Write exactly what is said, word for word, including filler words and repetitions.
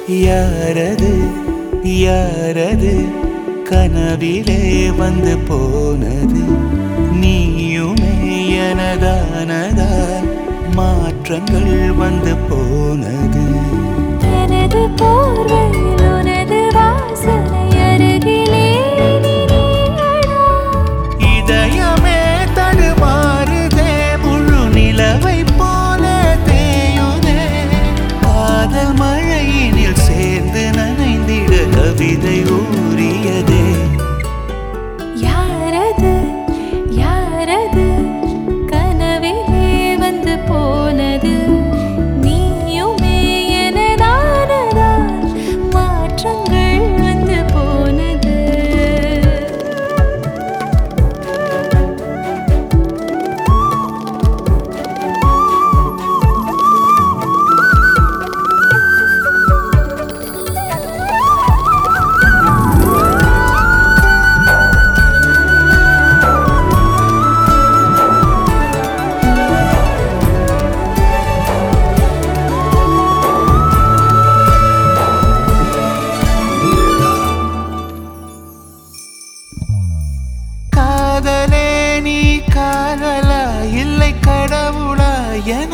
யாரது யாரது கனவிலே வந்து போனது நீயுமே எனதானதால் மாற்றங்கள் வந்து போனது எனது போர்வையில் உனது வாசனை அருகிலே இதயமே தடுமாறுதே முழு நிலவை போல தேயுதே காதல் மழையினில் சேர்ந்து நனைந்திட கவிதை ஊறியதே யாரது யாரது கனவிலே வந்து போனது நீயுமே எனதானதால் மாற்றங்கள் வந்து போனது காதலே நீ காதலா இல்லை கடவுளா என